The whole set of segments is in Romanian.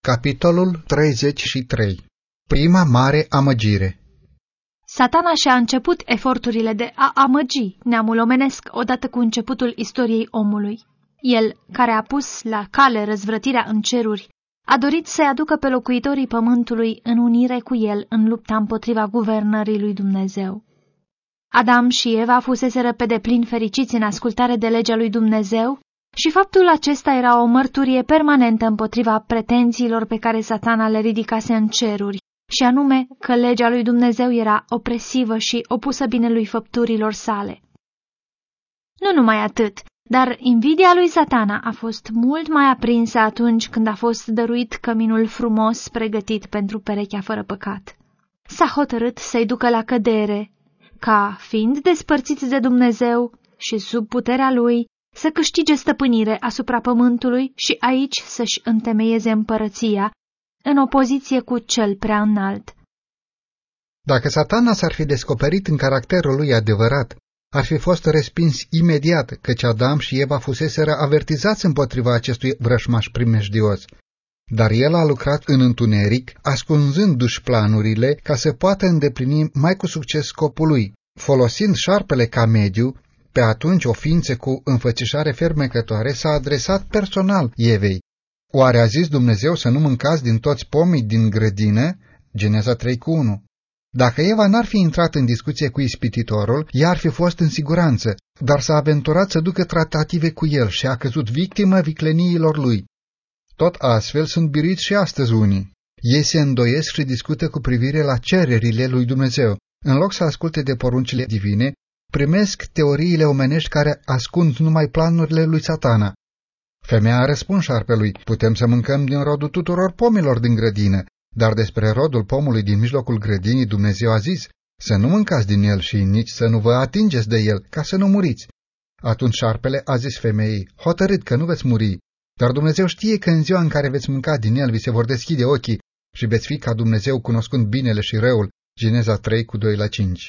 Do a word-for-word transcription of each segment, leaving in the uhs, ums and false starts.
Capitolul treizeci și trei. Prima mare amăgire. Satana și-a început eforturile de a amăgi neamul omenesc odată cu începutul istoriei omului. El, care a pus la cale răzvrătirea în ceruri, a dorit să-i aducă pe locuitorii pământului în unire cu el în lupta împotriva guvernării lui Dumnezeu. Adam și Eva fuseseră pe deplin fericiți în ascultare de legea lui Dumnezeu și faptul acesta era o mărturie permanentă împotriva pretențiilor pe care Satana le ridicase în ceruri, și anume că legea lui Dumnezeu era opresivă și opusă binelui făpturilor sale. Nu numai atât, dar invidia lui Satana a fost mult mai aprinsă atunci când a fost dăruit căminul frumos pregătit pentru perechea fără păcat. S-a hotărât să-i ducă la cădere, ca, fiind despărțiți de Dumnezeu și sub puterea lui, să câștige stăpânire asupra pământului și aici să-și întemeieze împărăția, în opoziție cu cel prea înalt. Dacă Satana s-ar fi descoperit în caracterul lui adevărat, ar fi fost respins imediat, căci Adam și Eva fuseseră avertizați împotriva acestui vrășmaș primejdios. Dar el a lucrat în întuneric, ascunzându-și planurile ca să poată îndeplini mai cu succes scopul lui, folosind șarpele ca mediu. Pe atunci o ființă cu înfățișare fermecătoare s-a adresat personal Evei. Oare a zis Dumnezeu să nu mâncați din toți pomii din grădină? Geneza trei cu unu. Dacă Eva n-ar fi intrat în discuție cu ispititorul, ea ar fi fost în siguranță, dar s-a aventurat să ducă tratative cu el și a căzut victimă vicleniilor lui. Tot astfel sunt biriți și astăzi unii. Ei se îndoiesc și discută cu privire la cererile lui Dumnezeu. În loc să asculte de poruncile divine, primesc teoriile omenești care ascund numai planurile lui Satana. Femeia a răspuns șarpelui: putem să mâncăm din rodul tuturor pomilor din grădină, dar despre rodul pomului din mijlocul grădinii Dumnezeu a zis: să nu mâncați din el și nici să nu vă atingeți de el, ca să nu muriți. Atunci șarpele a zis femeii: hotărât că nu veți muri, dar Dumnezeu știe că în ziua în care veți mânca din el vi se vor deschide ochii și veți fi ca Dumnezeu, cunoscând binele și răul. Geneza trei cu doi la cinci.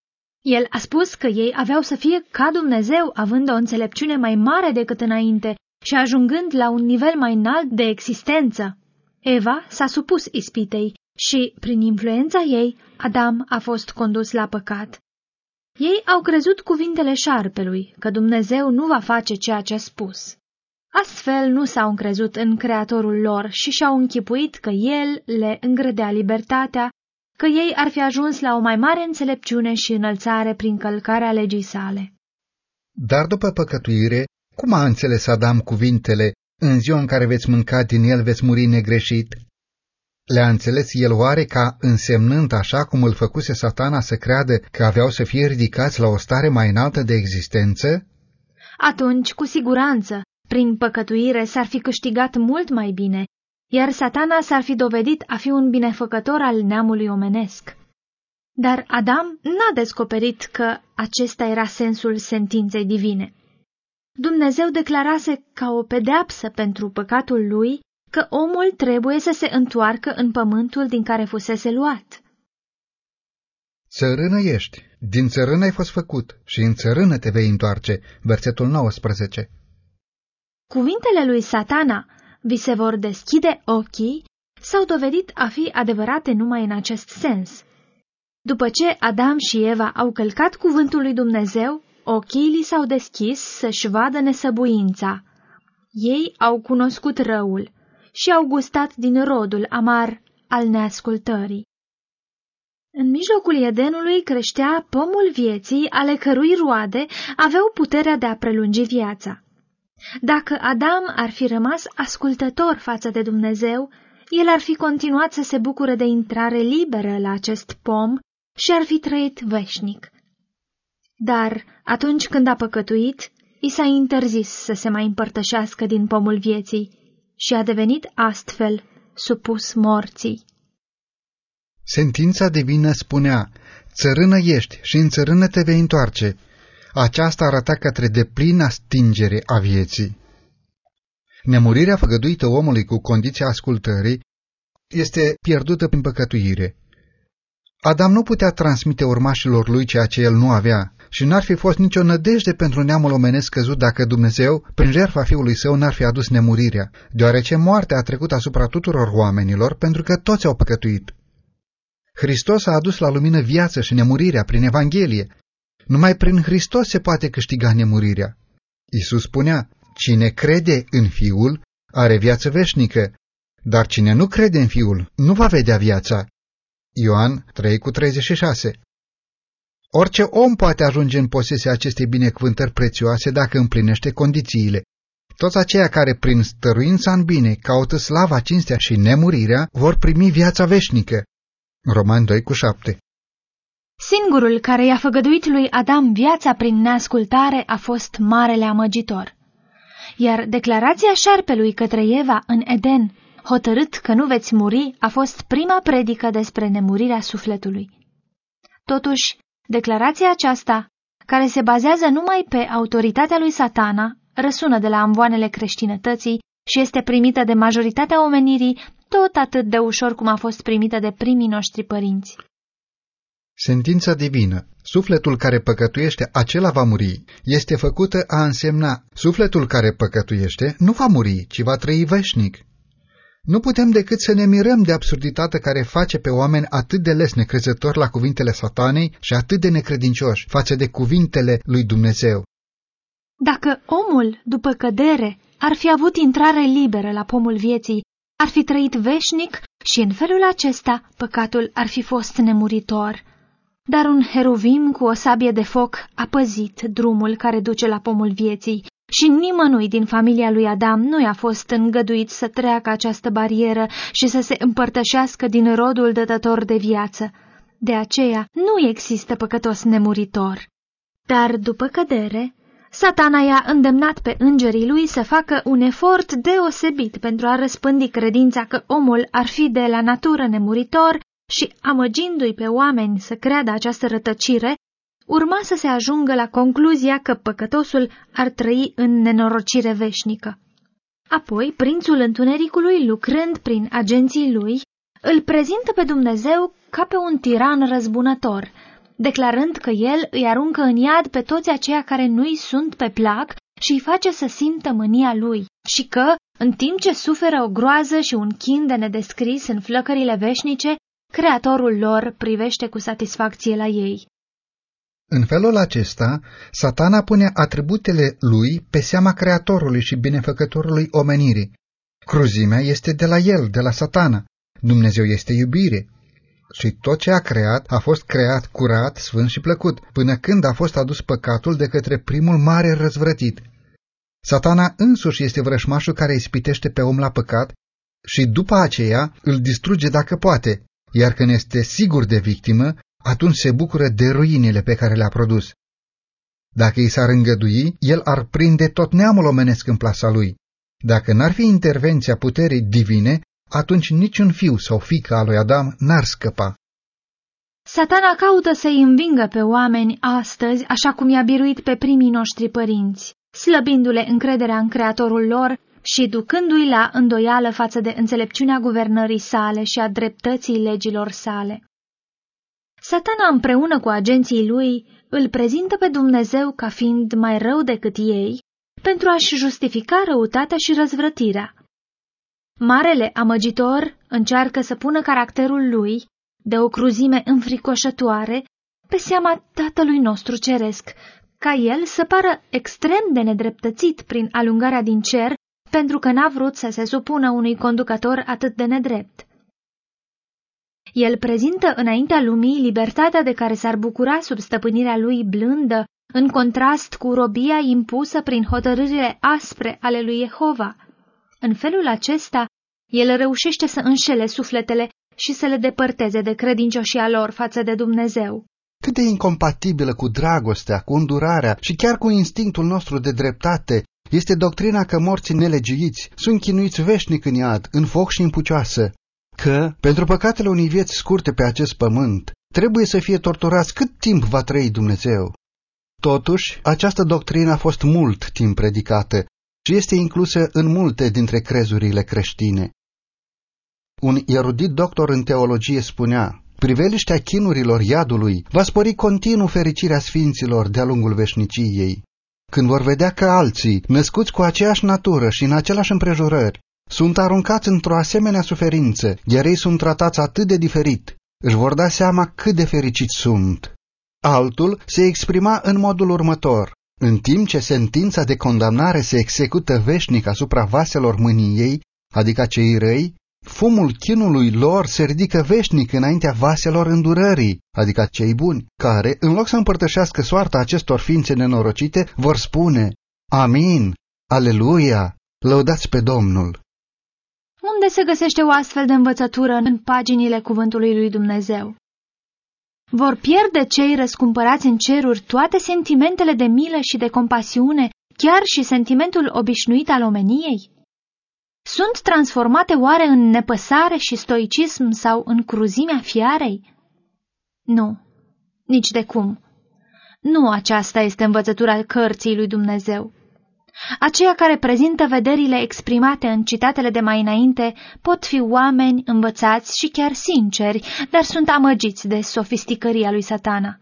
El a spus că ei aveau să fie ca Dumnezeu, având o înțelepciune mai mare decât înainte și ajungând la un nivel mai înalt de existență. Eva s-a supus ispitei și, prin influența ei, Adam a fost condus la păcat. Ei au crezut cuvintele șarpelui, că Dumnezeu nu va face ceea ce a spus. Astfel nu s-au încrezut în Creatorul lor și și-au închipuit că El le îngrădea libertatea, că ei ar fi ajuns la o mai mare înțelepciune și înălțare prin călcarea legii sale. Dar după păcătuire, cum a înțeles Adam cuvintele: în ziua în care veți mânca din el veți muri negreșit? Le-a înțeles el oare ca însemnând, așa cum îl făcuse Satana să creadă, că aveau să fie ridicați la o stare mai înaltă de existență? Atunci, cu siguranță, prin păcătuire s-ar fi câștigat mult mai bine, iar Satana s-ar fi dovedit a fi un binefăcător al neamului omenesc. Dar Adam n-a descoperit că acesta era sensul sentinței divine. Dumnezeu declarase ca o pedeapsă pentru păcatul lui că omul trebuie să se întoarcă în pământul din care fusese luat. Țărână ești, din țărână ai fost făcut și în țărână te vei întoarce. Versetul nouăsprezece. Cuvintele lui Satana: vi se vor deschide ochii, s-au dovedit a fi adevărate numai în acest sens. După ce Adam și Eva au călcat cuvântul lui Dumnezeu, ochii li s-au deschis să-și vadă nesăbuința. Ei au cunoscut răul și au gustat din rodul amar al neascultării. În mijlocul Edenului creștea pomul vieții, ale cărui roade aveau puterea de a prelungi viața. Dacă Adam ar fi rămas ascultător față de Dumnezeu, el ar fi continuat să se bucure de intrare liberă la acest pom și ar fi trăit veșnic. Dar atunci când a păcătuit, i s-a interzis să se mai împărtășească din pomul vieții și a devenit astfel supus morții. Sentința divină spunea: țărână ești și în țărână te vei întoarce. Aceasta arăta către deplină stingere a vieții. Nemurirea făgăduită omului cu condiția ascultării este pierdută prin păcătuire. Adam nu putea transmite urmașilor lui ceea ce el nu avea și n-ar fi fost nicio nădejde pentru neamul omenesc căzut dacă Dumnezeu, prin jertfa Fiului Său, n-ar fi adus nemurirea, deoarece moartea a trecut asupra tuturor oamenilor pentru că toți au păcătuit. Hristos a adus la lumină viață și nemurirea prin Evanghelie. Numai prin Hristos se poate câștiga nemurirea. Iisus spunea, cine crede în Fiul are viață veșnică, dar cine nu crede în Fiul nu va vedea viața. Ioan trei cu treizeci și șase. Orice om poate ajunge în posesia acestei binecuvântări prețioase dacă împlinește condițiile. Toți aceia care prin stăruința în bine caută slava, cinstea și nemurirea vor primi viața veșnică. Romani doi cu șapte. Singurul care i-a făgăduit lui Adam viața prin neascultare a fost marele amăgitor. Iar declarația șarpelui către Eva în Eden, hotărât că nu veți muri, a fost prima predică despre nemurirea sufletului. Totuși, declarația aceasta, care se bazează numai pe autoritatea lui Satana, răsună de la amvoanele creștinătății și este primită de majoritatea omenirii tot atât de ușor cum a fost primită de primii noștri părinți. Sentința divină, sufletul care păcătuiește, acela va muri, este făcută a însemna, sufletul care păcătuiește nu va muri, ci va trăi veșnic. Nu putem decât să ne mirăm de absurditatea care face pe oameni atât de les necrezători la cuvintele Satanei și atât de necredincioși față de cuvintele lui Dumnezeu. Dacă omul, după cădere, ar fi avut intrare liberă la pomul vieții, ar fi trăit veșnic și în felul acesta păcatul ar fi fost nemuritor. Dar un heruvim cu o sabie de foc a păzit drumul care duce la pomul vieții și nimănui din familia lui Adam nu i-a fost îngăduit să treacă această barieră și să se împărtășească din rodul dătător de viață. De aceea nu există păcătos nemuritor. Dar după cădere, Satana i-a îndemnat pe îngerii lui să facă un efort deosebit pentru a răspândi credința că omul ar fi de la natură nemuritor și, amăgindu-i pe oameni să creadă această rătăcire, urma să se ajungă la concluzia că păcătosul ar trăi în nenorocire veșnică. Apoi, prințul întunericului, lucrând prin agenții lui, îl prezintă pe Dumnezeu ca pe un tiran răzbunător, declarând că el îi aruncă în iad pe toți aceia care nu-i sunt pe plac și îi face să simtă mânia lui, și că, în timp ce suferă o groază și un chin de nedescris în flăcările veșnice, Creatorul lor privește cu satisfacție la ei. În felul acesta, Satana pune atributele lui pe seama Creatorului și binefăcătorului omenirii. Cruzimea este de la el, de la Satana. Dumnezeu este iubire. Și tot ce a creat a fost creat curat, sfânt și plăcut, până când a fost adus păcatul de către primul mare răzvrătit. Satana însuși este vrășmașul care ispitește pe om la păcat și după aceea îl distruge dacă poate, iar când este sigur de victimă, atunci se bucură de ruinile pe care le-a produs. Dacă i s-ar îngădui, el ar prinde tot neamul omenesc în plasa lui. Dacă n-ar fi intervenția puterii divine, atunci niciun fiu sau fiică a lui Adam n-ar scăpa. Satana caută să-i învingă pe oameni astăzi, așa cum i-a biruit pe primii noștri părinți, slăbindu-le încrederea în Creatorul lor și ducându-i la îndoială față de înțelepciunea guvernării sale și a dreptății legilor sale. Satana, împreună cu agenții lui, îl prezintă pe Dumnezeu ca fiind mai rău decât ei, pentru a-și justifica răutatea și răzvrătirea. Marele amăgitor încearcă să pună caracterul lui, de o cruzime înfricoșătoare, pe seama Tatălui nostru ceresc, ca el să pară extrem de nedreptățit prin alungarea din cer, pentru că n-a vrut să se supună unui conducător atât de nedrept. El prezintă înaintea lumii libertatea de care s-ar bucura sub stăpânirea lui blândă, în contrast cu robia impusă prin hotărârile aspre ale lui Jehova. În felul acesta, el reușește să înșele sufletele și să le depărteze de credincioșia lor față de Dumnezeu. Cât de incompatibilă cu dragostea, cu îndurarea și chiar cu instinctul nostru de dreptate este doctrina că morții nelegiuiți sunt chinuiți veșnic în iad, în foc și în pucioasă, că, pentru păcatele unei vieți scurte pe acest pământ, trebuie să fie torturați cât timp va trăi Dumnezeu. Totuși, această doctrină a fost mult timp predicată și este inclusă în multe dintre crezurile creștine. Un erudit doctor în teologie spunea, priveliștea chinurilor iadului va spori continuu fericirea sfinților de-a lungul veșniciei. Când vor vedea că alții, născuți cu aceeași natură și în aceleași împrejurări, sunt aruncați într-o asemenea suferință, iar ei sunt tratați atât de diferit, își vor da seama cât de fericiți sunt. Altul se exprima în modul următor: în timp ce sentința de condamnare se execută veșnic asupra vaselor mâniei, adică cei răi, fumul chinului lor se ridică veșnic înaintea vaselor îndurării, adică cei buni, care, în loc să împărtășească soarta acestor ființe nenorocite, vor spune: Amin, Aleluia, lăudați pe Domnul. Unde se găsește o astfel de învățătură în paginile cuvântului lui Dumnezeu? Vor pierde cei răscumpărați în ceruri toate sentimentele de milă și de compasiune, chiar și sentimentul obișnuit al omeniei? Sunt transformate oare în nepăsare și stoicism sau în cruzimea fiarei? Nu, nici de cum. Nu aceasta este învățătura cărții lui Dumnezeu. Aceia care prezintă vederile exprimate în citatele de mai înainte pot fi oameni învățați și chiar sinceri, dar sunt amăgiți de sofisticăria lui Satana.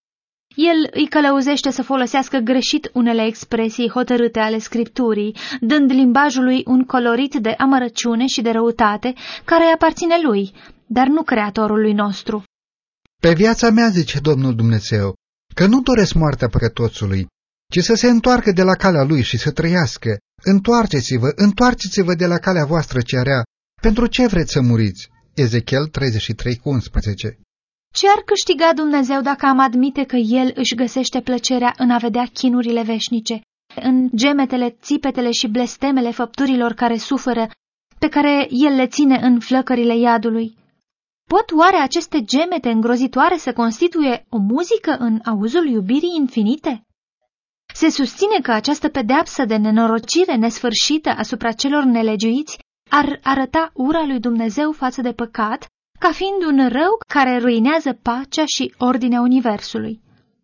El îi călăuzește să folosească greșit unele expresii hotărâte ale Scripturii, dând limbajului un colorit de amărăciune și de răutate care îi aparține lui, dar nu Creatorului nostru. Pe viața mea, zice Domnul Dumnezeu, că nu doresc moartea păcătosului, ci să se întoarcă de la calea lui și să trăiască. Întoarceți-vă, întoarceți-vă de la calea voastră cea rea. Pentru ce vreți să muriți? Ezechiel treizeci și trei cu unsprezece. Ce ar câștiga Dumnezeu dacă am admite că El își găsește plăcerea în a vedea chinurile veșnice, în gemetele, țipetele și blestemele făpturilor care suferă, pe care El le ține în flăcările iadului? Pot oare aceste gemete îngrozitoare să constituie o muzică în auzul iubirii infinite? Se susține că această pedeapsă de nenorocire nesfârșită asupra celor nelegiuiți ar arăta ura lui Dumnezeu față de păcat, ca fiind un rău care ruinează pacea și ordinea universului.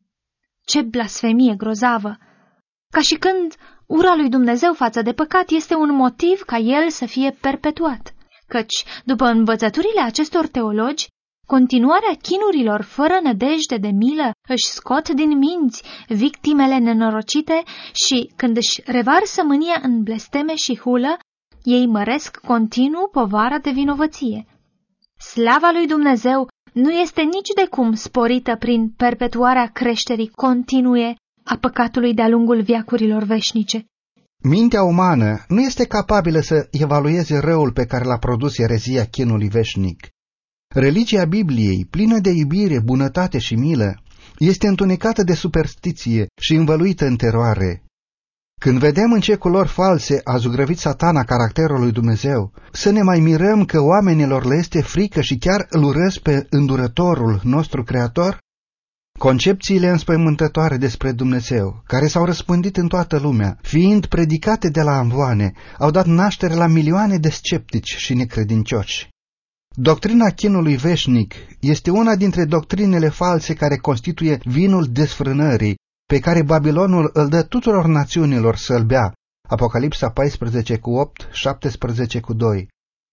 Ce blasfemie grozavă! Ca și când ura lui Dumnezeu față de păcat este un motiv ca el să fie perpetuat, căci, după învățăturile acestor teologi, continuarea chinurilor fără nădejde de milă își scot din minți victimele nenorocite și, când își revarsă mânia în blesteme și hulă, ei măresc continuu povara de vinovăție. Slava lui Dumnezeu nu este nici de cum sporită prin perpetuarea creșterii continue a păcatului de-a lungul veacurilor veșnice. Mintea umană nu este capabilă să evalueze răul pe care l-a produs erezia chinului veșnic. Religia Bibliei, plină de iubire, bunătate și milă, este întunecată de superstiție și învăluită în teroare. Când vedem în ce culori false a zugrăvit Satana caracterul lui Dumnezeu, să ne mai mirăm că oamenilor le este frică și chiar îl urăsc pe îndurătorul nostru Creator? Concepțiile înspăimântătoare despre Dumnezeu, care s-au răspândit în toată lumea, fiind predicate de la amvoane, au dat naștere la milioane de sceptici și necredincioși. Doctrina chinului veșnic este una dintre doctrinele false care constituie vinul desfrânării, pe care Babilonul îl dă tuturor națiunilor să-l bea. Apocalipsa paisprezece cu opt, șaptesprezece cu doi.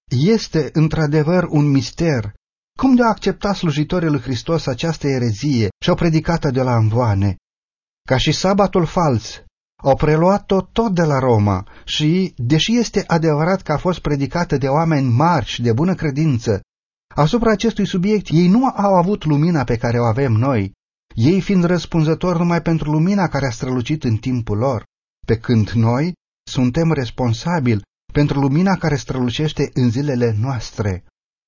Este într-adevăr un mister. Cum de-au acceptat slujitorii lui Hristos această erezie și-au predicat-o de la amvoane? Ca și sabatul fals, au preluat-o tot de la Roma și, deși este adevărat că a fost predicată de oameni mari și de bună credință, asupra acestui subiect ei nu au avut lumina pe care o avem noi, ei fiind răspunzători numai pentru lumina care a strălucit în timpul lor, pe când noi suntem responsabili pentru lumina care strălucește în zilele noastre.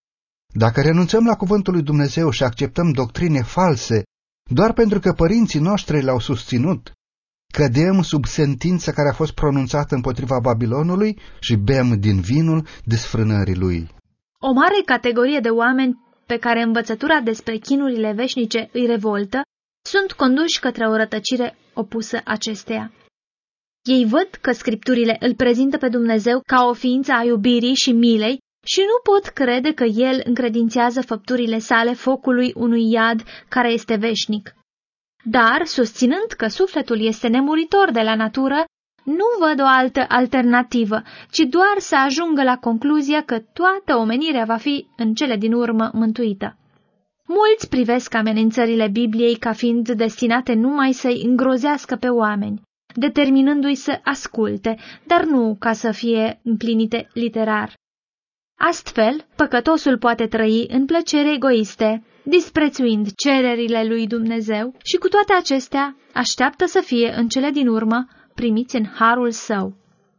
Dacă renunțăm la cuvântul lui Dumnezeu și acceptăm doctrine false, doar pentru că părinții noștri le-au susținut, cădem sub sentința care a fost pronunțată împotriva Babilonului și bem din vinul desfrânării lui. O mare categorie de oameni pe care învățătura despre chinurile veșnice îi revoltă sunt conduși către o rătăcire opusă acesteia. Ei văd că Scripturile îl prezintă pe Dumnezeu ca o ființă a iubirii și milei și nu pot crede că El încredințează făpturile sale focului unui iad care este veșnic. Dar, susținând că sufletul este nemuritor de la natură, nu văd o altă alternativă, ci doar să ajungă la concluzia că toată omenirea va fi în cele din urmă mântuită. Mulți privesc amenințările Bibliei ca fiind destinate numai să-i îngrozească pe oameni, determinându-i să asculte, dar nu ca să fie împlinite literar. Astfel, păcătosul poate trăi în plăceri egoiste, disprețuind cererile lui Dumnezeu și cu toate acestea așteaptă să fie în cele din urmă primiți în harul său.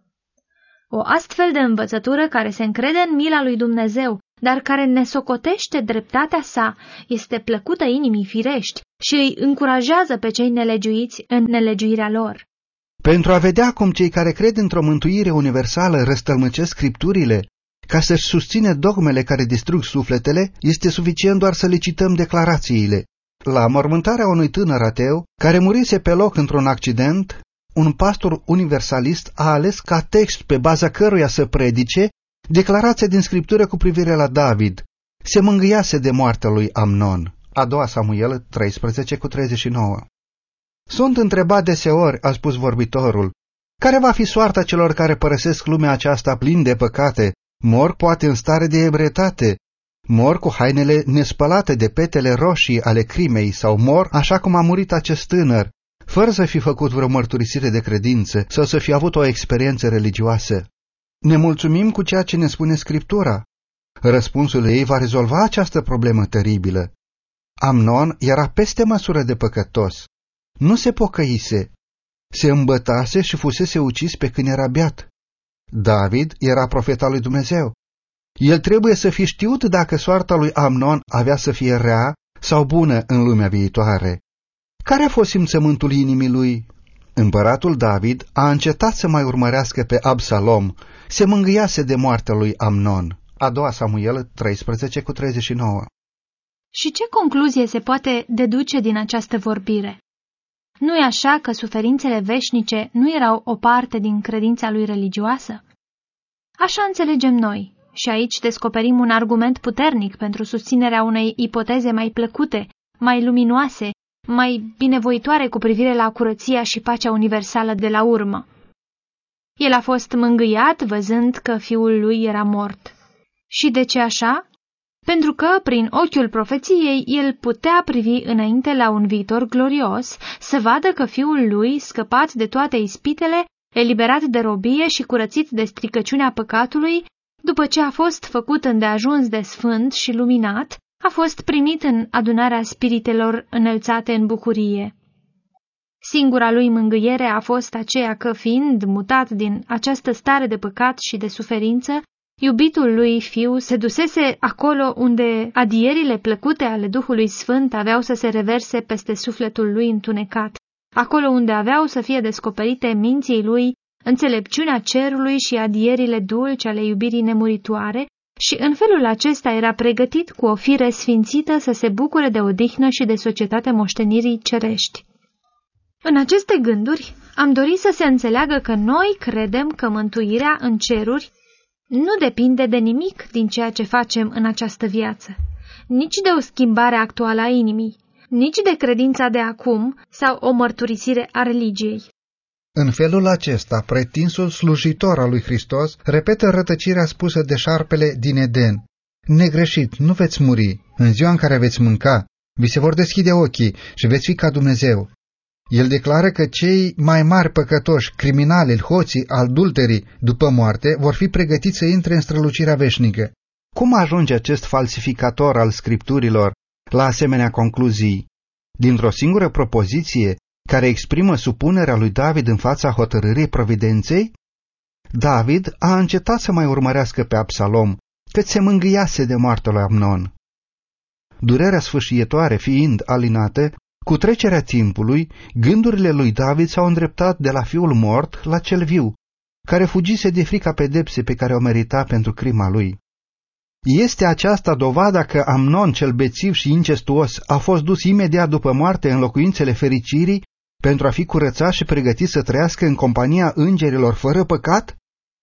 O astfel de învățătură care se încrede în mila lui Dumnezeu, dar care ne socotește dreptatea sa, este plăcută inimii firești și îi încurajează pe cei nelegiuiți în nelegiuirea lor. Pentru a vedea cum cei care cred într-o mântuire universală răstălmăcesc scripturile, ca să-și susține dogmele care distrug sufletele, este suficient doar să le cităm declarațiile. La mormântarea unui tânăr ateu, care murise pe loc într-un accident, un pastor universalist a ales ca text pe baza căruia să predice declarația din Scriptură cu privire la David. Se mângâiase de moartea lui Amnon. A doua Samuel treisprezece cu treizeci și nouă. Sunt întrebat deseori, a spus vorbitorul, care va fi soarta celor care părăsesc lumea aceasta plin de păcate, mor poate în stare de ebrietate, mor cu hainele nespălate de petele roșii ale crimei sau mor așa cum a murit acest tânăr, fără să fi făcut vreo mărturisire de credință sau să fi avut o experiență religioasă. Ne mulțumim cu ceea ce ne spune Scriptura. Răspunsul ei va rezolva această problemă teribilă. Amnon era peste măsură de păcătos. Nu se pocăise. Se îmbătase și fusese ucis pe când era beat. David era profeta lui Dumnezeu. El trebuie să fi știut dacă soarta lui Amnon avea să fie rea sau bună în lumea viitoare. Care a fost simțământul inimii lui? Împăratul David a încetat să mai urmărească pe Absalom, se mângâiase de moartea lui Amnon. A doua Samuel treisprezece cu treizeci și nouă. Și ce concluzie se poate deduce din această vorbire? Nu e așa că suferințele veșnice nu erau o parte din credința lui religioasă? Așa înțelegem noi, și aici descoperim un argument puternic pentru susținerea unei ipoteze mai plăcute, mai luminoase, mai binevoitoare cu privire la curăția și pacea universală de la urmă. El a fost mângâiat văzând că fiul lui era mort. Și de ce așa? Pentru că, prin ochiul profeției, el putea privi înainte la un viitor glorios, să vadă că fiul lui, scăpat de toate ispitele, eliberat de robie și curățit de stricăciunea păcatului, după ce a fost făcut îndeajuns de sfânt și luminat, a fost primit în adunarea spiritelor înălțate în bucurie. Singura lui mângâiere a fost aceea că, fiind mutat din această stare de păcat și de suferință, iubitul lui fiu se dusese acolo unde adierile plăcute ale Duhului Sfânt aveau să se reverse peste sufletul lui întunecat, acolo unde aveau să fie descoperite minții lui înțelepciunea cerului și adierile dulci ale iubirii nemuritoare, și în felul acesta era pregătit cu o fire sfințită să se bucure de odihnă și de societatea moștenirii cerești. În aceste gânduri am dorit să se înțeleagă că noi credem că mântuirea în ceruri nu depinde de nimic din ceea ce facem în această viață, nici de o schimbare actuală a inimii, nici de credința de acum sau o mărturisire a religiei. În felul acesta, pretinsul slujitor al lui Hristos repetă rătăcirea spusă de șarpele din Eden. Negreșit, nu veți muri, în ziua în care veți mânca, vi se vor deschide ochii și veți fi ca Dumnezeu. El declară că cei mai mari păcătoși, criminalii, hoții, adulterii, după moarte, vor fi pregătiți să intre în strălucirea veșnică. Cum ajunge acest falsificator al scripturilor la asemenea concluzii? Dintr-o singură propoziție care exprimă supunerea lui David în fața hotărârii providenței? David a încetat să mai urmărească pe Absalom, cât se mângâiase de moartea lui Amnon. Durerea sfâșietoare fiind alinată, cu trecerea timpului, gândurile lui David s-au îndreptat de la fiul mort la cel viu, care fugise de frica pedepse pe care o merita pentru crima lui. Este aceasta dovada că Amnon cel bețiv și incestuos a fost dus imediat după moarte în locuințele fericirii pentru a fi curățat și pregătit să trăiască în compania îngerilor fără păcat?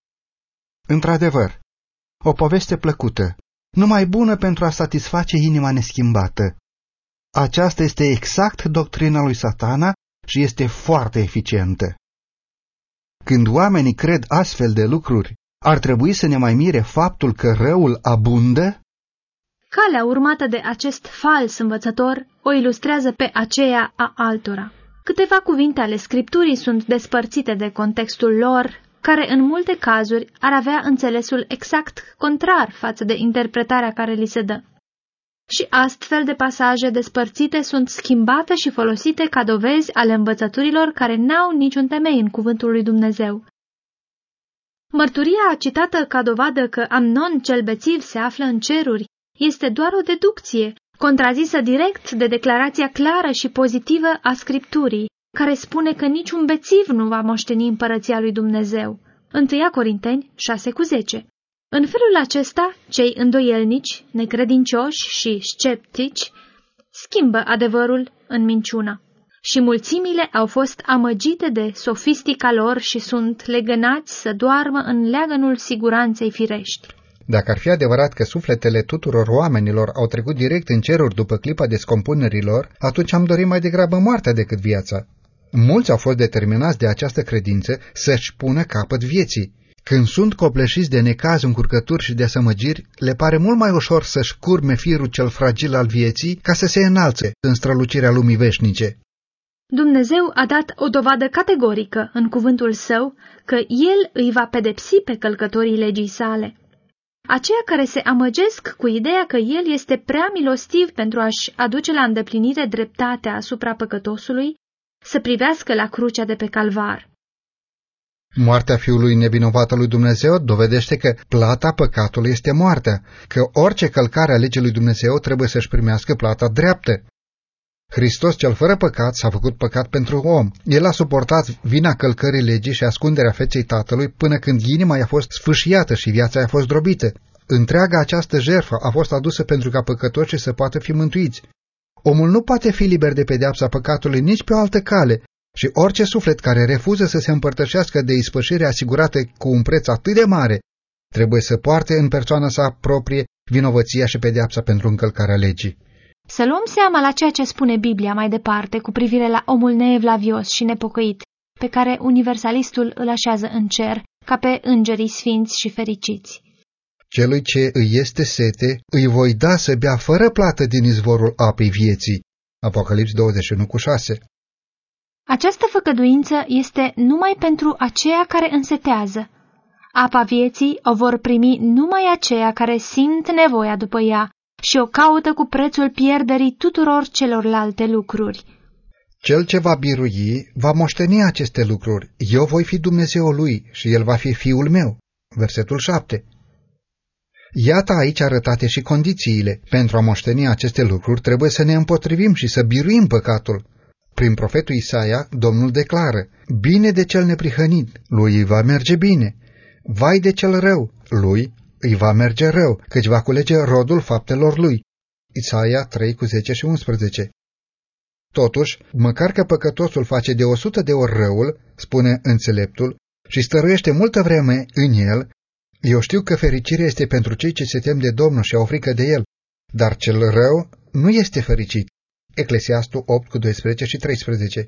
Într-adevăr, o poveste plăcută, numai bună pentru a satisface inima neschimbată. Aceasta este exact doctrina lui Satana și este foarte eficientă. Când oamenii cred astfel de lucruri, ar trebui să ne mai mire faptul că răul abundă? Calea urmată de acest fals învățător o ilustrează pe aceea a altora. Câteva cuvinte ale Scripturii sunt despărțite de contextul lor, care în multe cazuri ar avea înțelesul exact contrar față de interpretarea care li se dă. Și astfel de pasaje despărțite sunt schimbate și folosite ca dovezi ale învățăturilor care n-au niciun temei în cuvântul lui Dumnezeu. Mărturia citată ca dovadă că Amnon cel bețiv se află în ceruri este doar o deducție, contrazisă direct de declarația clară și pozitivă a Scripturii, care spune că niciun bețiv nu va moșteni împărăția lui Dumnezeu. întâi Corinteni șase cu zece. În felul acesta, cei îndoielnici, necredincioși și sceptici schimbă adevărul în minciună. Și mulțimile au fost amăgite de sofistica lor și sunt legănați să doarmă în leagănul siguranței firești. Dacă ar fi adevărat că sufletele tuturor oamenilor au trecut direct în ceruri după clipa descompunerilor, atunci am dorit mai degrabă moartea decât viața. Mulți au fost determinați de această credință să-și pună capăt vieții. Când sunt copleșiți de necaz, încurcături și desamăgiri, le pare mult mai ușor să-și curme firul cel fragil al vieții ca să se înalțe în strălucirea lumii veșnice. Dumnezeu a dat o dovadă categorică în cuvântul său că El îi va pedepsi pe călcătorii legii sale. Aceia care se amăgesc cu ideea că El este prea milostiv pentru a-și aduce la îndeplinire dreptatea asupra păcătosului, să privească la crucea de pe calvar. Moartea Fiului nevinovat al lui Dumnezeu dovedește că plata păcatului este moartea, că orice călcare a legii lui Dumnezeu trebuie să-și primească plata dreaptă. Hristos cel fără păcat s-a făcut păcat pentru om. El a suportat vina călcării legii și ascunderea feței Tatălui până când inima i-a fost sfâșiată și viața i-a fost drobită. Întreaga această jertfă a fost adusă pentru ca păcătoșii să poată fi mântuiți. Omul nu poate fi liber de pedeapsa păcatului nici pe o altă cale și orice suflet care refuză să se împărtășească de ispășire asigurată cu un preț atât de mare, trebuie să poarte în persoana sa proprie vinovăția și pedeapsa pentru încălcarea legii. Să luăm seama la ceea ce spune Biblia mai departe cu privire la omul neevlavios și nepocăit, pe care universalistul îl așează în cer, ca pe îngerii sfinți și fericiți. Celui ce îi este sete, îi voi da să bea fără plată din izvorul apei vieții. Apocalips douăzeci și unu cu șase. Această făgăduință este numai pentru aceia care însetează. Apa vieții o vor primi numai aceia care simt nevoia după ea și o caută cu prețul pierderii tuturor celorlalte lucruri. Cel ce va birui va moșteni aceste lucruri. Eu voi fi Dumnezeul lui și el va fi fiul meu. Versetul șapte. Iată aici arătate și condițiile. Pentru a moșteni aceste lucruri trebuie să ne împotrivim și să biruim păcatul. Prin profetul Isaia, Domnul declară: bine de cel neprihănit, lui îi va merge bine. Vai de cel rău, lui îi va merge rău, căci va culege rodul faptelor lui. Isaia trei cu zece și unsprezece. Totuși, măcar că păcătosul face de o sută de ori răul, spune înțeleptul, și stăruiește multă vreme în el, eu știu că fericirea este pentru cei ce se tem de Domnul și au frică de el, dar cel rău nu este fericit. Eclesiastul opt cu doisprezece și treisprezece.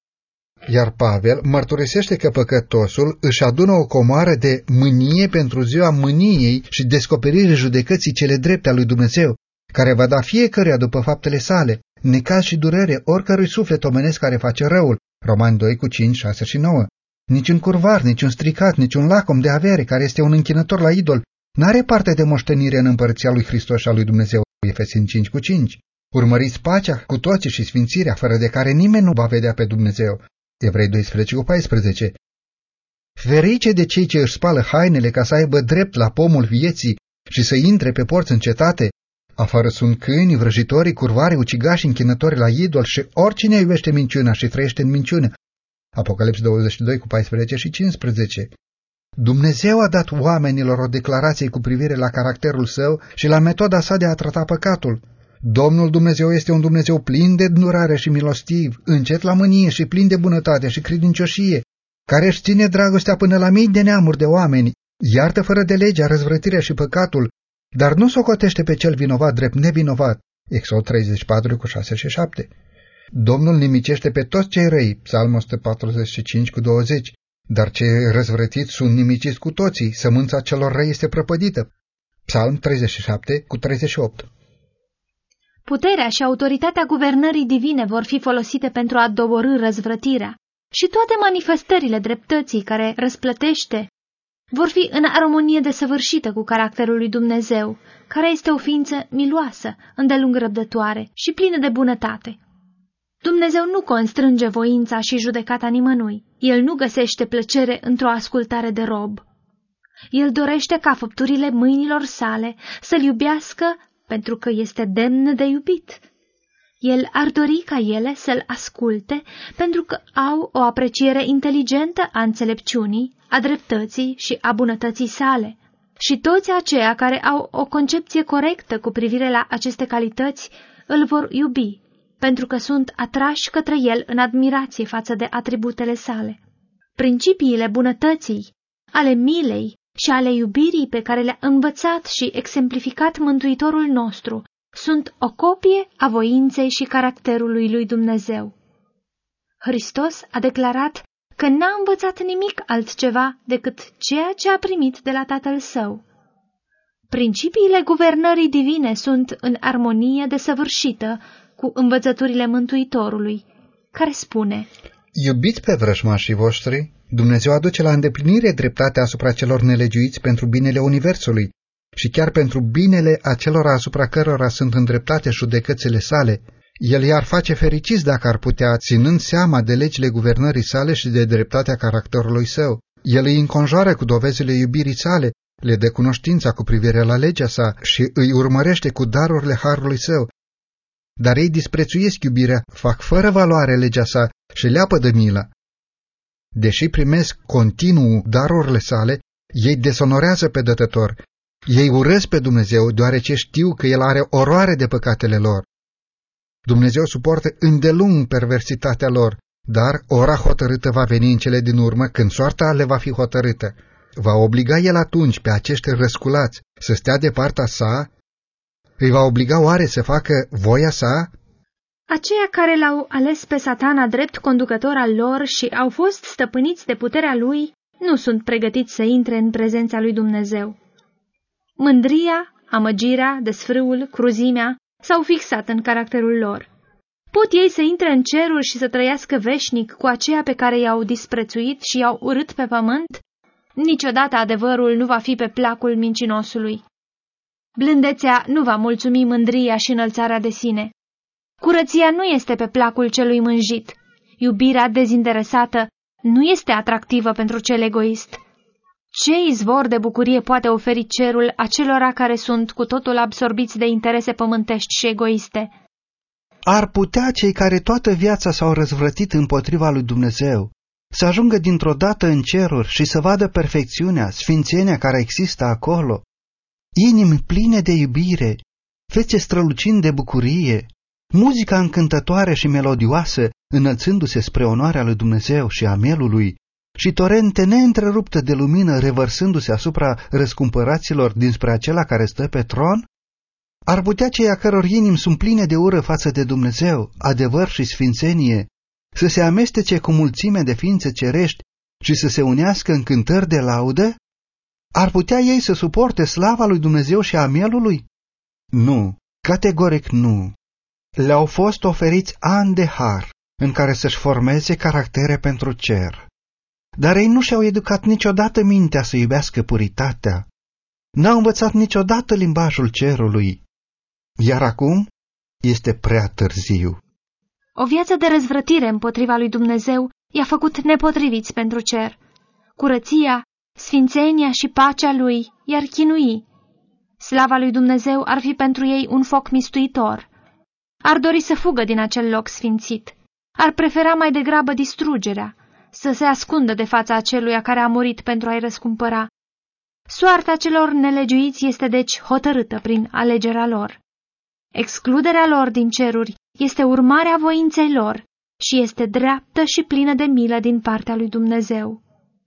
Iar Pavel mărturisește că păcătosul își adună o comoară de mânie pentru ziua mâniei și descoperirii judecății cele drepte a lui Dumnezeu, care va da fiecăruia după faptele sale, necaz și durere oricărui suflet omenesc care face răul. Romani doi cu cinci, șase și nouă. Niciun curvar, niciun stricat, niciun lacom de avere care este un închinător la idol n-are parte de moștenire în împărăția lui Hristos și a lui Dumnezeu. Efeseni cinci cu cinci. Urmăriți pacea cu toții și sfințirea, fără de care nimeni nu va vedea pe Dumnezeu. Evrei doisprezece cu paisprezece. Ferice de cei ce își spală hainele ca să aibă drept la pomul vieții și să intre pe porți în cetate. Afară sunt câini, vrăjitorii, curvari, ucigași, închinători la idol și oricine iubește minciuna și trăiește în minciună. Apocalips douăzeci și doi cu paisprezece și cincisprezece. Dumnezeu a dat oamenilor o declarație cu privire la caracterul său și la metoda sa de a trata păcatul. Domnul Dumnezeu este un Dumnezeu plin de îndurare și milostiv, încet la mânie și plin de bunătate și credincioșie, care își ține dragostea până la mii de neamuri de oameni, iartă fără de legea, răzvrătirea și păcatul, dar nu socotește pe cel vinovat drept nevinovat. Exod treizeci și patru cu șase și șapte. Domnul nimicește pe toți cei răi, Psalm o sută patruzeci și cinci cu douăzeci, dar cei răzvrătiți sunt nimiciți cu toții, sămânța celor răi este prăpădită. Psalm treizeci și șapte cu treizeci și opt. Puterea și autoritatea guvernării divine vor fi folosite pentru a doborî răzvrătirea și toate manifestările dreptății care răsplătește vor fi în armonie desăvârșită cu caracterul lui Dumnezeu, care este o ființă miloasă, îndelung răbdătoare și plină de bunătate. Dumnezeu nu constrânge voința și judecata nimănui. El nu găsește plăcere într-o ascultare de rob. El dorește ca făpturile mâinilor sale să-L iubească pentru că este demn de iubit. El ar dori ca ele să-L asculte pentru că au o apreciere inteligentă a înțelepciunii, a dreptății și a bunătății sale. Și toți aceia care au o concepție corectă cu privire la aceste calități îl vor iubi, pentru că sunt atrași către el în admirație față de atributele sale. Principiile bunătății, ale milei și ale iubirii pe care le-a învățat și exemplificat Mântuitorul nostru sunt o copie a voinței și caracterului lui Dumnezeu. Hristos a declarat că n-a învățat nimic altceva decât ceea ce a primit de la Tatăl Său. Principiile guvernării divine sunt în armonie desăvârșită cu învățăturile Mântuitorului, care spune: Iubiți pe vrăjmașii voștri, Dumnezeu aduce la îndeplinire dreptatea asupra celor nelegiuiți pentru binele universului și chiar pentru binele acelora asupra cărora sunt îndreptate judecățile sale. El i-ar face fericiți dacă ar putea, ținând seama de legile guvernării sale și de dreptatea caracterului său. El îi înconjoară cu dovezile iubirii sale, le dă cunoștința cu privire la legea sa și îi urmărește cu darurile harului său. Dar ei disprețuiesc iubirea, fac fără valoare legea sa și leapă de milă. Deși primesc continuu darurile sale, ei dezonorează pe Dătător. Ei urăsc pe Dumnezeu, deoarece știu că El are oroare de păcatele lor. Dumnezeu suportă îndelung perversitatea lor, dar ora hotărâtă va veni în cele din urmă, când soarta le va fi hotărâtă. Va obliga El atunci pe acești răsculați să stea de partea sa? Îi va obliga oare să facă voia sa? Aceia care l-au ales pe Satana drept conducător al lor și au fost stăpâniți de puterea lui, nu sunt pregătiți să intre în prezența lui Dumnezeu. Mândria, amăgirea, desfrâul, cruzimea s-au fixat în caracterul lor. Pot ei să intre în ceruri și să trăiască veșnic cu aceia pe care i-au disprețuit și i-au urât pe pământ? Niciodată adevărul nu va fi pe placul mincinosului. Blândețea nu va mulțumi mândria și înălțarea de sine. Curăția nu este pe placul celui mânjit. Iubirea dezinteresată nu este atractivă pentru cel egoist. Ce izvor de bucurie poate oferi cerul acelora care sunt cu totul absorbiți de interese pământești și egoiste? Ar putea cei care toată viața s-au răzvrătit împotriva lui Dumnezeu să ajungă dintr-o dată în ceruri și să vadă perfecțiunea, sfințenia care există acolo, inimi pline de iubire, fețe strălucind de bucurie, muzica încântătoare și melodioasă înălțându-se spre onoarea lui Dumnezeu și a mielului, și torente neîntreruptă de lumină revărsându-se asupra răscumpăraților dinspre acela care stă pe tron? Ar putea cei a căror inimi sunt pline de ură față de Dumnezeu, adevăr și sfințenie, să se amestece cu mulțime de ființe cerești și să se unească în cântări de laudă? Ar putea ei să suporte slava lui Dumnezeu și a mielului? Nu, categoric nu. Le-au fost oferiți ani de har în care să-și formeze caractere pentru cer. Dar ei nu și-au educat niciodată mintea să iubească puritatea. N-au învățat niciodată limbajul cerului. Iar acum este prea târziu. O viață de răzvrătire împotriva lui Dumnezeu i-a făcut nepotriviți pentru cer. Curăția, sfințenia și pacea lui i-ar chinui. Slava lui Dumnezeu ar fi pentru ei un foc mistuitor. Ar dori să fugă din acel loc sfințit. Ar prefera mai degrabă distrugerea, să se ascundă de fața aceluia care a murit pentru a-i răscumpăra. Soarta celor nelegiuiți este deci hotărâtă prin alegerea lor. Excluderea lor din ceruri este urmarea voinței lor și este dreaptă și plină de milă din partea lui Dumnezeu.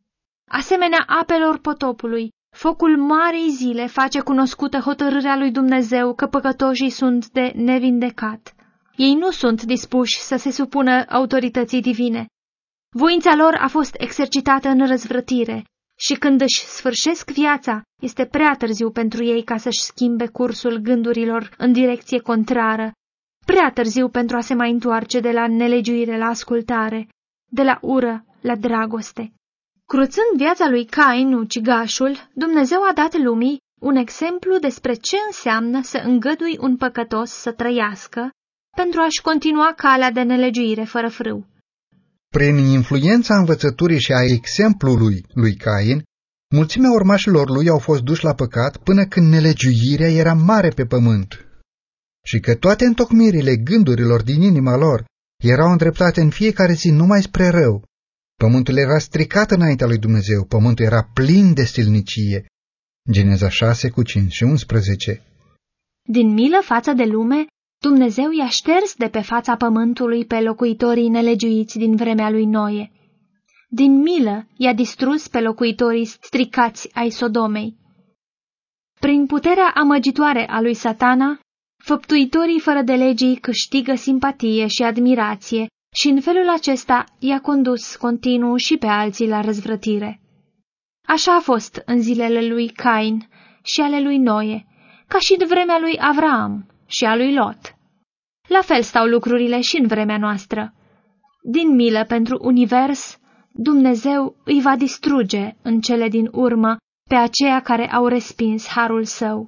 Asemenea apelor potopului, focul marei zile face cunoscută hotărârea lui Dumnezeu că păcătoșii sunt de nevindecat. Ei nu sunt dispuși să se supună autorității divine. Voința lor a fost exercitată în răzvrătire și când își sfârșesc viața, este prea târziu pentru ei ca să-și schimbe cursul gândurilor în direcție contrară prea târziu pentru a se mai întoarce de la nelegiuire la ascultare, de la ură la dragoste. Cruțând viața lui Cain, ucigașul, Dumnezeu a dat lumii un exemplu despre ce înseamnă să îngădui un păcătos să trăiască pentru a-și continua calea de nelegiuire fără frâu. Prin influența învățăturii și a exemplului lui Cain, mulțimea urmașilor lui au fost duși la păcat până când nelegiuirea era mare pe pământ și că toate întocmirile gândurilor din inima lor erau îndreptate în fiecare zi numai spre rău. Pământul era stricat înaintea lui Dumnezeu, pământul era plin de silnicie. Geneza șase cu cinci și unsprezece. Din milă față de lume, Dumnezeu i-a șters de pe fața pământului pe locuitorii nelegiuiți din vremea lui Noe. Din milă i-a distrus pe locuitorii stricați ai Sodomei. Prin puterea amăgitoare a lui Satana, făptuitorii fără de legii câștigă simpatie și admirație și în felul acesta i-a condus continuu și pe alții la răzvrătire. Așa a fost în zilele lui Cain și ale lui Noe, ca și în vremea lui Avraam și a lui Lot. La fel stau lucrurile și în vremea noastră. Din milă pentru univers, Dumnezeu îi va distruge în cele din urmă pe aceia care au respins harul său.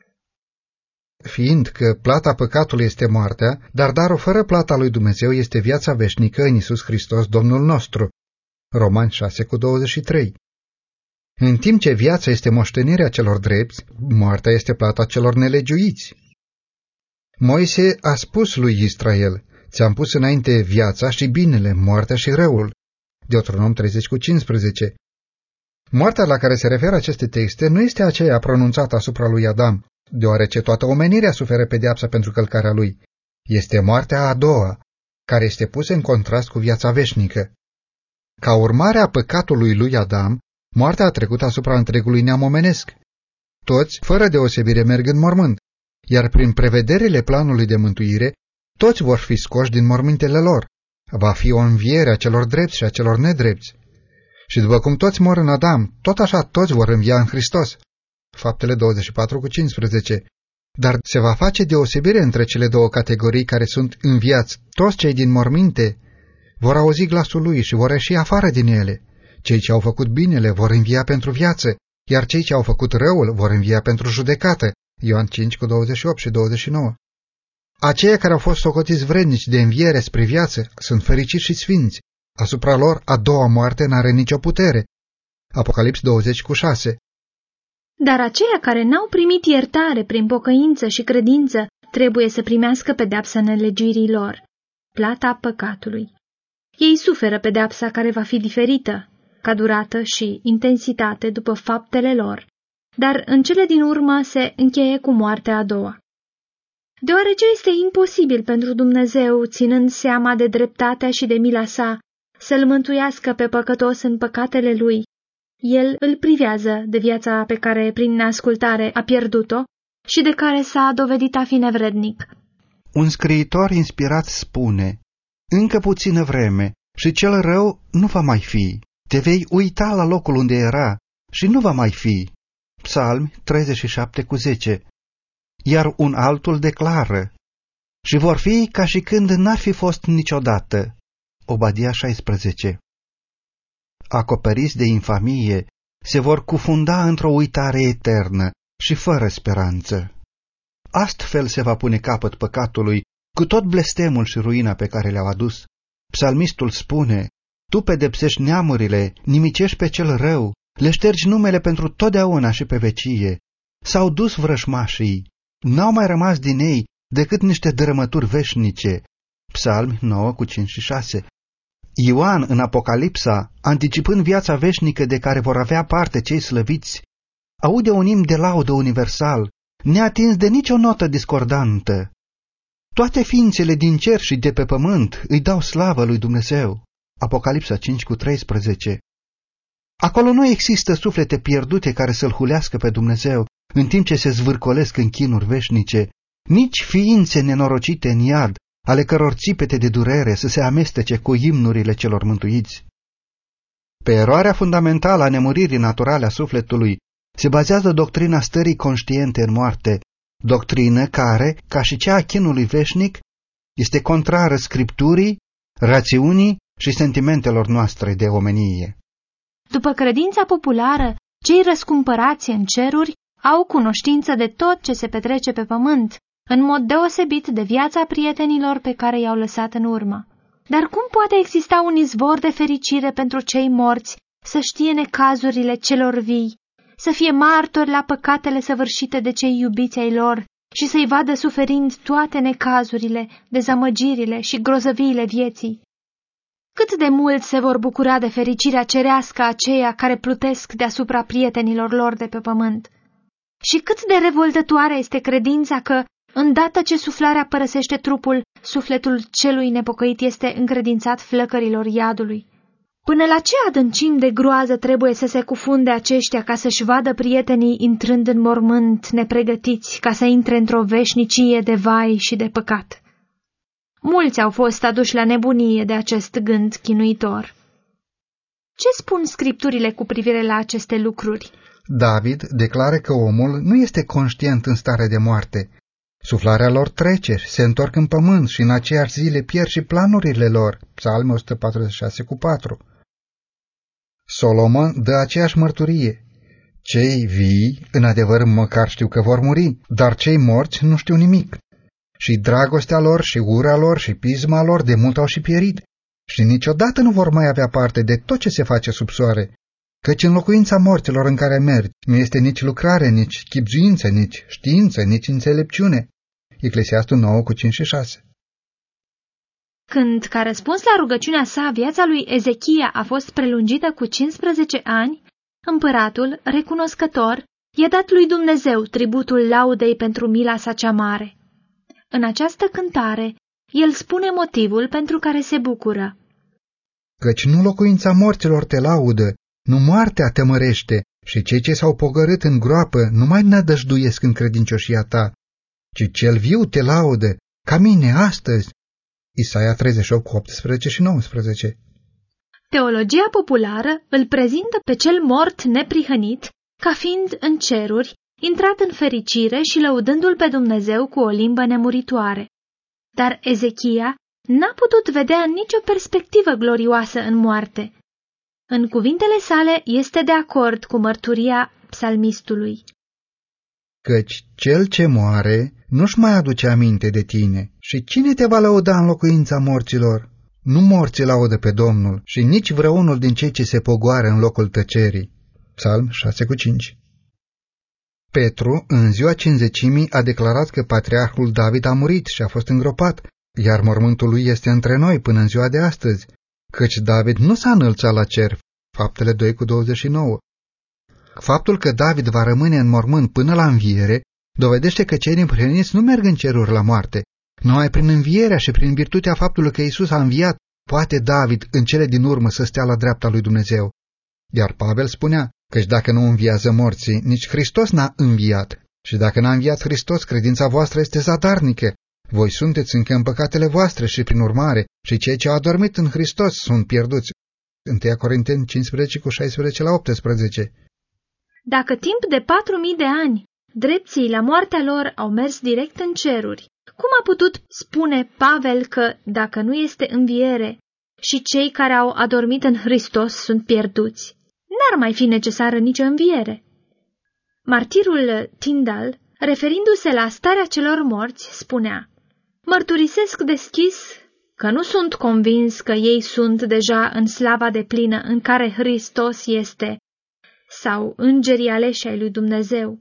Fiindcă plata păcatului este moartea, dar darul fără plata lui Dumnezeu este viața veșnică în Iisus Hristos, Domnul nostru. Romani șase cu douăzeci și trei. În timp ce viața este moștenirea celor drepți, moartea este plata celor nelegiuiți. Moise a spus lui Israel, ți-am pus înainte viața și binele, moartea și răul. Deuteronom treizeci cu cincisprezece. Moartea la care se referă aceste texte nu este aceea pronunțată asupra lui Adam, deoarece toată omenirea suferă pedeapsa pentru călcarea lui. Este moartea a doua, care este pusă în contrast cu viața veșnică. Ca urmare a păcatului lui Adam, moartea a trecut asupra întregului neam omenesc. Toți, fără deosebire, merg în mormânt, iar prin prevederile planului de mântuire, toți vor fi scoși din mormintele lor. Va fi o înviere a celor drepți și a celor nedrepți. Și după cum toți mor în Adam, tot așa toți vor învia în Hristos. Faptele douăzeci și patru cu cincisprezece. Dar se va face deosebire între cele două categorii care sunt înviați. Toți cei din morminte vor auzi glasul lui și vor ieși afară din ele. Cei ce au făcut binele vor învia pentru viață, iar cei ce au făcut răul vor învia pentru judecată. Ioan cinci cu douăzeci și opt și douăzeci și nouă. Aceia care au fost socotiți vrednici de înviere spre viață sunt fericiți și sfinți. Asupra lor a doua moarte n-are nicio putere. Apocalips douăzeci cu șase. Dar aceia care n-au primit iertare prin pocăință și credință trebuie să primească pedeapsa nelegiuirii lor, plata păcatului. Ei suferă pedeapsa care va fi diferită, ca durată și intensitate după faptele lor, dar în cele din urmă se încheie cu moartea a doua. Deoarece este imposibil pentru Dumnezeu, ținând seama de dreptatea și de mila sa, să-l mântuiască pe păcătos în păcatele lui, el îl privează de viața pe care prin neascultare a pierdut-o și de care s-a dovedit a fi nevrednic. Un scriitor inspirat spune, încă puțină vreme și cel rău nu va mai fi. Te vei uita la locul unde era și nu va mai fi. Psalmi treizeci și șapte cu zece. Iar un altul declară, și vor fi ca și când n-ar fi fost niciodată. Obadia șaisprezece. Acoperiți de infamie, se vor cufunda într-o uitare eternă și fără speranță. Astfel se va pune capăt păcatului, cu tot blestemul și ruina pe care le-au adus. Psalmistul spune, tu pedepsești neamurile, nimicești pe cel rău, le ștergi numele pentru totdeauna și pe vecie. S-au dus vrășmașii, n-au mai rămas din ei decât niște dărâmături veșnice. Psalmi nouă cu cinci și șase. Ioan, în Apocalipsa, anticipând viața veșnică de care vor avea parte cei slăviți, aude un imn de laudă universal, neatins de nicio notă discordantă. Toate ființele din cer și de pe pământ îi dau slavă lui Dumnezeu. Apocalipsa cinci cu treisprezece. Acolo nu există suflete pierdute care să-L hulească pe Dumnezeu, în timp ce se zvârcolesc în chinuri veșnice, nici ființe nenorocite în iad, ale căror țipete de durere să se amestece cu imnurile celor mântuiți. Pe eroarea fundamentală a nemuririi naturale a sufletului se bazează doctrina stării conștiente în moarte, doctrină care, ca și cea a chinului veșnic, Este contrară Scripturii, rațiunii și sentimentelor noastre de omenie. După credința populară, cei răscumpărați în ceruri au cunoștință de tot ce se petrece pe pământ, în mod deosebit de viața prietenilor pe care i-au lăsat în urmă. Dar cum poate exista un izvor de fericire pentru cei morți să știe necazurile celor vii, să fie martori la păcatele săvârșite de cei iubiți ai lor și să-i vadă suferind toate necazurile, dezamăgirile și grozăviile vieții? Cât de mult se vor bucura de fericirea cerească aceia care plutesc deasupra prietenilor lor de pe pământ? Și cât de revoltătoare este credința că, îndată ce suflarea părăsește trupul, sufletul celui nepocăit este încredințat flăcărilor iadului. Până la ce adâncim de groază trebuie să se cufunde aceștia ca să-și vadă prietenii intrând în mormânt nepregătiți ca să intre într-o veșnicie de vai și de păcat? Mulți au fost aduși la nebunie de acest gând chinuitor. Ce spun Scripturile cu privire la aceste lucruri? David declară că omul nu este conștient în stare de moarte. Suflarea lor trece, se întorc în pământ și în aceeași zi le pierd și planurile lor. Psalm o sută patruzeci și șase cu patru. Solomon dă aceeași mărturie. Cei vii, în adevăr, măcar știu că vor muri, dar cei morți nu știu nimic. Și dragostea lor, și ura lor, și pisma lor de mult au și pierit, și niciodată nu vor mai avea parte de tot ce se face sub soare, căci în locuința morților în care mergi nu este nici lucrare, nici chibzuință, nici știință, nici înțelepciune. Eclesiastul nouă cu cinci și șase. Când, ca răspuns la rugăciunea sa, viața lui Ezechia a fost prelungită cu cincisprezece ani, împăratul, recunoscător, i-a dat lui Dumnezeu tributul laudei pentru mila sa cea mare. În această cântare, el spune motivul pentru care se bucură. Căci nu locuința morților te laudă, nu moartea te mărește, și cei ce s-au pogorât în groapă nu mai nădăjduiesc în credincioșia ta, ci cel viu te laudă, ca mine astăzi. Isaia treizeci și opt cu optsprezece și nouăsprezece. Teologia populară îl prezintă pe cel mort neprihănit ca fiind în ceruri, intrat în fericire și lăudându-l pe Dumnezeu cu o limbă nemuritoare. Dar Ezechia n-a putut vedea nicio perspectivă glorioasă în moarte. În cuvintele sale este de acord cu mărturia psalmistului. Căci cel ce moare nu-și mai aduce aminte de tine, și cine te va lăuda în locuința morților? Nu morții laudă pe Domnul și nici vreunul din cei ce se pogoară în locul tăcerii. Psalm șase cu cinci. Petru, în ziua cincizecimii, a declarat că patriarhul David a murit și a fost îngropat, iar mormântul lui este între noi până în ziua de astăzi, căci David nu s-a înălțat la cer. Faptele doi cu douăzeci și nouă. Faptul că David va rămâne în mormânt până la înviere dovedește că cei neprihăniți nu merg în ceruri la moarte. Numai prin învierea și prin virtutea faptului că Iisus a înviat, poate David în cele din urmă să stea la dreapta lui Dumnezeu. Iar Pavel spunea, căci dacă nu înviază morții, nici Hristos n-a înviat. Și dacă n-a înviat Hristos, credința voastră este zadarnică. Voi sunteți încă în păcatele voastre și prin urmare, și cei ce au adormit în Hristos sunt pierduți. întâi Corinteni cincisprezece cu șaisprezece la optsprezece. Dacă timp de patru mii de ani, drepții la moartea lor au mers direct în ceruri, cum a putut spune Pavel că, dacă nu este înviere, și cei care au adormit în Hristos sunt pierduți? N-ar mai fi necesară nicio înviere. Martirul Tyndale, referindu-se la starea celor morți, spunea: mărturisesc deschis că nu sunt convins că ei sunt deja în slava deplină în care Hristos este, sau îngerii aleși ai lui Dumnezeu.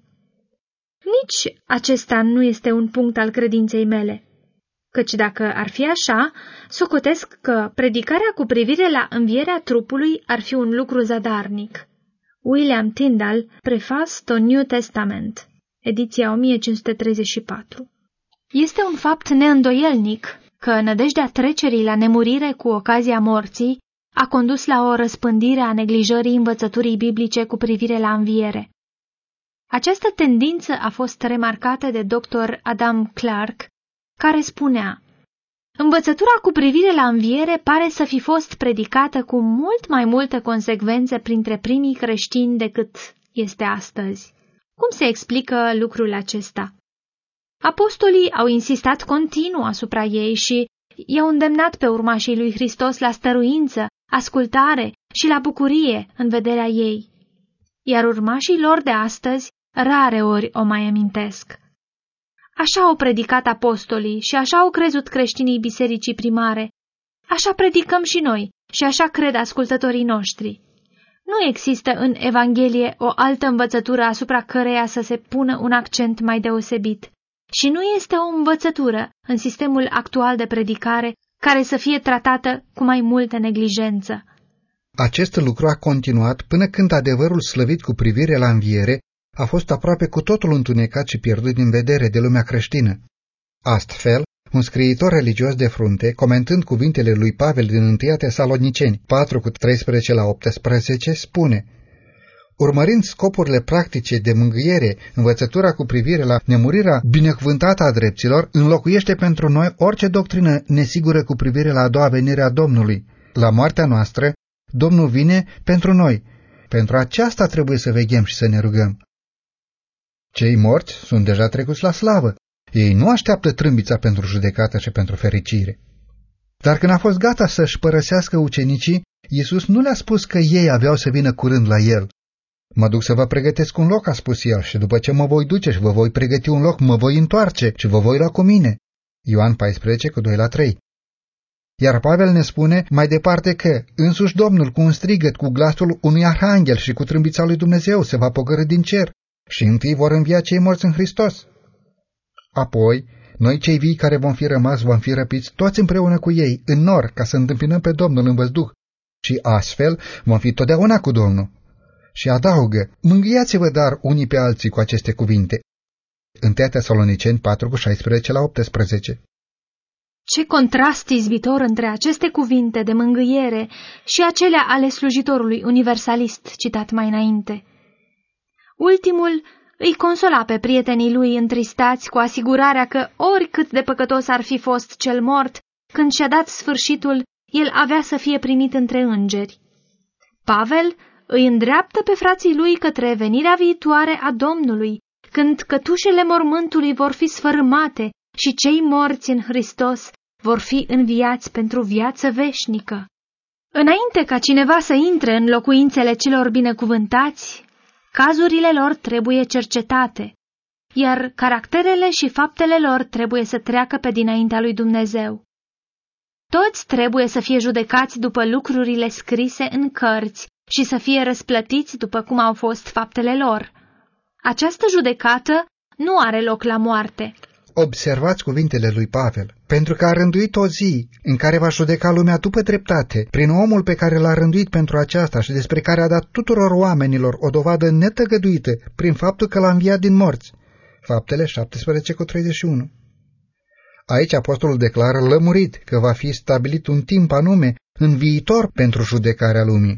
Nici acesta nu este un punct al credinței mele, căci dacă ar fi așa, socotesc că predicarea cu privire la învierea trupului ar fi un lucru zadarnic. William Tyndale, Preface to New Testament, ediția o mie cinci sute treizeci și patru. Este un fapt neîndoielnic că nădejdea trecerii la nemurire cu ocazia morții a condus la o răspândire a neglijării învățăturii biblice cu privire la înviere. Această tendință a fost remarcată de doctor Adam Clark, care spunea: învățătura cu privire la înviere pare să fi fost predicată cu mult mai multă consecvență printre primii creștini decât este astăzi. Cum se explică lucrul acesta? Apostolii au insistat continuu asupra ei și i-au îndemnat pe urmașii lui Hristos la stăruință, ascultare și la bucurie în vederea ei. Iar urmașii lor de astăzi rare ori o mai amintesc. Așa au predicat apostolii și așa au crezut creștinii bisericii primare. Așa predicăm și noi și așa cred ascultătorii noștri. Nu există în Evanghelie o altă învățătură asupra căreia să se pună un accent mai deosebit. Și nu este o învățătură în sistemul actual de predicare care să fie tratată cu mai multă neglijență. Acest lucru a continuat până când adevărul slăvit cu privire la înviere a fost aproape cu totul întunecat și pierdut din vedere de lumea creștină. Astfel, un scriitor religios de frunte, comentând cuvintele lui Pavel din întâi Tesaloniceni patru cu treisprezece la optsprezece, spune: urmărind scopurile practice de mângâiere, învățătura cu privire la nemurirea binecuvântată a drepților înlocuiește pentru noi orice doctrină nesigură cu privire la a doua venire a Domnului. La moartea noastră, Domnul vine pentru noi. Pentru aceasta trebuie să veghem și să ne rugăm. Cei morți sunt deja trecuți la slavă. Ei nu așteaptă trâmbița pentru judecată și pentru fericire. Dar când a fost gata să-și părăsească ucenicii, Iisus nu le-a spus că ei aveau să vină curând la el. Mă duc să vă pregătesc un loc, a spus el, și după ce mă voi duce și vă voi pregăti un loc, mă voi întoarce și vă voi lua cu mine. Ioan paisprezece cu doi la trei. Iar Pavel ne spune mai departe că însuși Domnul cu un strigăt, cu glasul unui arhanghel și cu trâmbița lui Dumnezeu se va pogorî din cer și întâi vor învia cei morți în Hristos. Apoi, noi cei vii care vom fi rămas vom fi răpiți toți împreună cu ei în nor ca să întâmpinăm pe Domnul în văzduh și astfel vom fi totdeauna cu Domnul. Și adaugă: mângâiați-vă dar unii pe alții cu aceste cuvinte. întâi Tesaloniceni patru cu șaisprezece la optsprezece. Ce contrast izbitor între aceste cuvinte de mângâiere și acelea ale slujitorului universalist citat mai înainte. Ultimul îi consola pe prietenii lui întristați cu asigurarea că oricât de păcătos ar fi fost cel mort, când și-a dat sfârșitul, el avea să fie primit între îngeri. Pavel îi îndreaptă pe frații lui către venirea viitoare a Domnului, când cătușele mormântului vor fi sfărâmate și cei morți în Hristos vor fi înviați pentru viață veșnică. Înainte ca cineva să intre în locuințele celor binecuvântați, cazurile lor trebuie cercetate, iar caracterele și faptele lor trebuie să treacă pe dinaintea lui Dumnezeu. Toți trebuie să fie judecați după lucrurile scrise în cărți și să fie răsplătiți după cum au fost faptele lor. Această judecată nu are loc la moarte. Observați cuvintele lui Pavel, pentru că a rânduit o zi în care va judeca lumea după dreptate, prin omul pe care l-a rânduit pentru aceasta și despre care a dat tuturor oamenilor o dovadă netăgăduită prin faptul că l-a înviat din morți. Faptele șaptesprezece cu treizeci și unu. Aici apostolul declară lămurit că va fi stabilit un timp anume în viitor pentru judecarea lumii.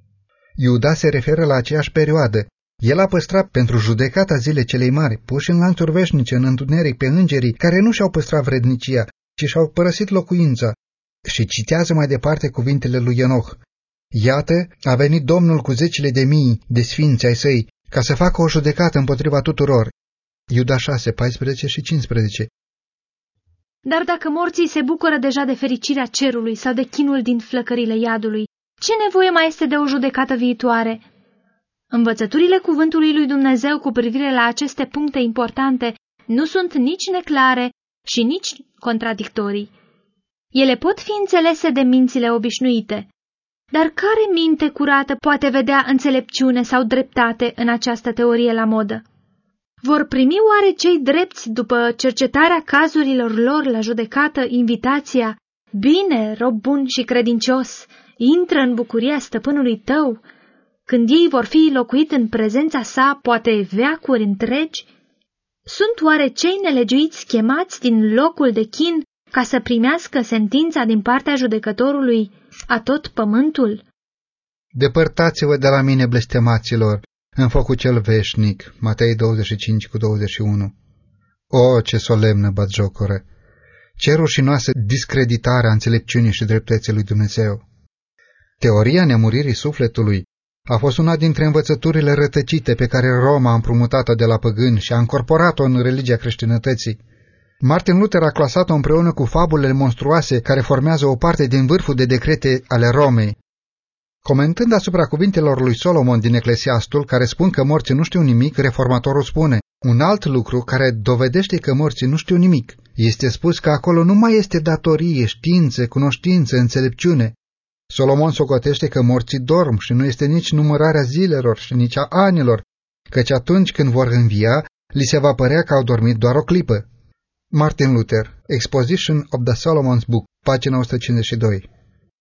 Iuda se referă la aceeași perioadă. El a păstrat pentru judecata zilei celei mari, puși în lanțuri veșnice în întuneric pe îngerii care nu și-au păstrat vrednicia, ci și-au părăsit locuința. Și citează mai departe cuvintele lui Enoch. Iată, a venit Domnul cu zecile de mii de sfinți ai săi, ca să facă o judecată împotriva tuturor. Iuda șase, paisprezece și cincisprezece. Dar dacă morții se bucură deja de fericirea cerului sau de chinul din flăcările iadului, ce nevoie mai este de o judecată viitoare? Învățăturile cuvântului lui Dumnezeu cu privire la aceste puncte importante nu sunt nici neclare și nici contradictorii. Ele pot fi înțelese de mințile obișnuite, dar care minte curată poate vedea înțelepciune sau dreptate în această teorie la modă? Vor primi oare cei drepți, după cercetarea cazurilor lor la judecată, invitația: bine, rob bun și credincios, intră în bucuria stăpânului tău, când ei vor fi locuit în prezența sa poate veacuri întregi? Sunt oare cei nelegiuiți chemați din locul de chin ca să primească sentința din partea judecătorului a tot pământul? Depărtați-vă de la mine, blestemaților, în focul cel veșnic. Matei douăzeci și cinci cu douăzeci și unu. O, ce solemnă batjocoră! Ce rușinoasă discreditare a înțelepciunii și dreptății lui Dumnezeu! Teoria nemuririi sufletului A fost una dintre învățăturile rătăcite pe care Roma a împrumutat-o de la păgâni și a încorporat-o în religia creștinătății. Martin Luther a clasat-o împreună cu fabulele monstruoase care formează o parte din vârful de decrete ale Romei. Comentând asupra cuvintelor lui Solomon din Eclesiastul, care spun că morții nu știu nimic, reformatorul spune: un alt lucru care dovedește că morții nu știu nimic. Este spus că acolo nu mai este datorie, știință, cunoștință, înțelepciune. Solomon socotește că morții dorm și nu este nici numărarea zilelor și nici a anilor, căci atunci când vor învia, li se va părea că au dormit doar o clipă. Martin Luther, Exposition of the Solomon's Book, pagina o sută cincizeci și doi.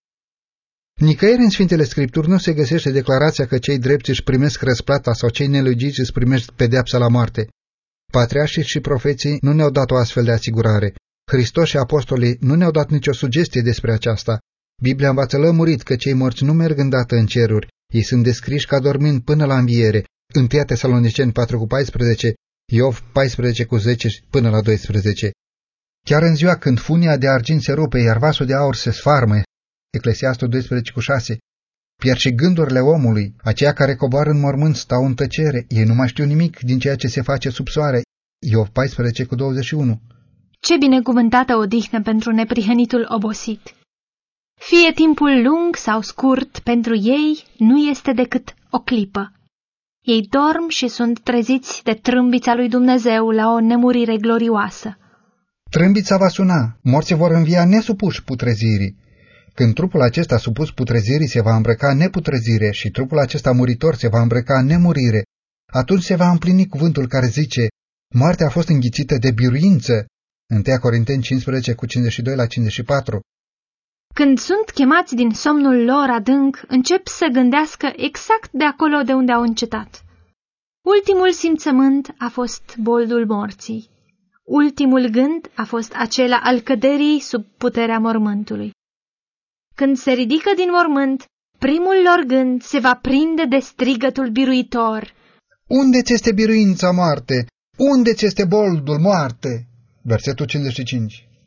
Nicăieri în Sfintele Scripturi nu se găsește declarația că cei drepți își primesc răsplata sau cei nelegiți își primesc pedeapsa la moarte. Patriarșii și profeții nu ne-au dat o astfel de asigurare. Hristos și apostolii nu ne-au dat nicio sugestie despre aceasta. Biblia învață lămurit că cei morți nu merg îndată în ceruri, ei sunt descriși ca dormind până la înviere. întâi Tesaloniceni patru cu paisprezece, Iov paisprezece cu zece până la doisprezece. Chiar în ziua când funia de argint se rupe, iar vasul de aur se sfarmă, Eclesiastul doisprezece cu șase, pierd și gândurile omului, aceia care coboară în mormânt stau în tăcere, ei nu mai știu nimic din ceea ce se face sub soare, Iov paisprezece cu douăzeci și unu. Ce binecuvântată odihnă pentru neprihănitul obosit! Fie timpul lung sau scurt, pentru ei nu este decât o clipă. Ei dorm și sunt treziți de trâmbița lui Dumnezeu la o nemurire glorioasă. Trâmbița va suna, morții vor învia nesupuși putrezirii. Când trupul acesta supus putrezirii se va îmbrăca în neputrezire și trupul acesta muritor se va îmbrăca în nemurire, atunci se va împlini cuvântul care zice: moartea a fost înghițită de biruință. întâi Corinteni cincisprezece cu cincizeci și doi la cincizeci și patru. Când sunt chemați din somnul lor adânc, încep să gândească exact de acolo de unde au încetat. Ultimul simțământ a fost boldul morții. Ultimul gând a fost acela al căderii sub puterea mormântului. Când se ridică din mormânt, primul lor gând se va prinde de strigătul biruitor: unde-ți este biruința, moarte? Unde-ți este boldul, moarte? Versetul cincizeci și cinci.